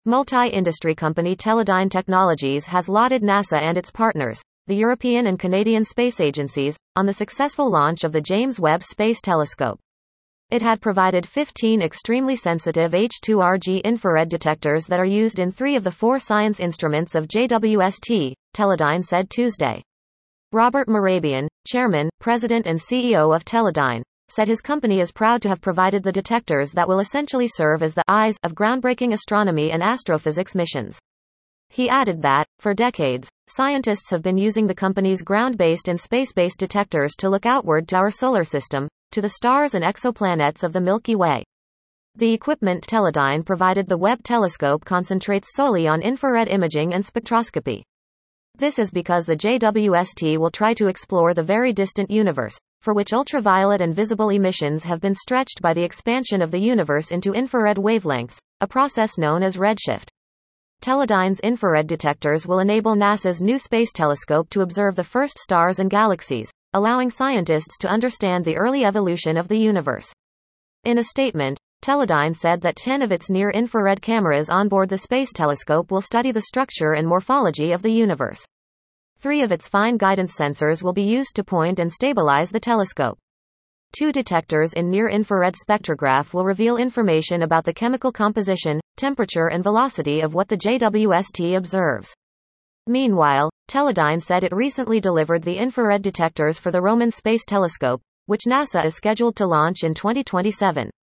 Multi-industry company Teledyne Technologies has lauded NASA and its partners, the European and Canadian space agencies, on the successful launch of the James Webb Space Telescope. It had provided 15 extremely sensitive H2RG infrared detectors that are used in 3 of the 4 science instruments of JWST, Teledyne said Tuesday. Robert Mehrabian, Chairman, President and CEO of Teledyne, said his company is proud to have provided the detectors that will essentially serve as the eyes of groundbreaking astronomy and astrophysics missions. He added that, for decades, scientists have been using the company's ground-based and space-based detectors to look outward to our solar system, to the stars and exoplanets of the Milky Way. The equipment Teledyne provided, the Webb telescope, concentrates solely on infrared imaging and spectroscopy. This is because the JWST will try to explore the very distant universe, for which ultraviolet and visible emissions have been stretched by the expansion of the universe into infrared wavelengths, a process known as redshift. Teledyne's infrared detectors will enable NASA's new space telescope to observe the first stars and galaxies, allowing scientists to understand the early evolution of the universe. In a statement, Teledyne said that 10 of its near-infrared cameras onboard the space telescope will study the structure and morphology of the universe. 3 of its fine guidance sensors will be used to point and stabilize the telescope. 2 detectors in near-infrared spectrograph will reveal information about the chemical composition, temperature and velocity of what the JWST observes. Meanwhile, Teledyne said it recently delivered the infrared detectors for the Roman Space Telescope, which NASA is scheduled to launch in 2027.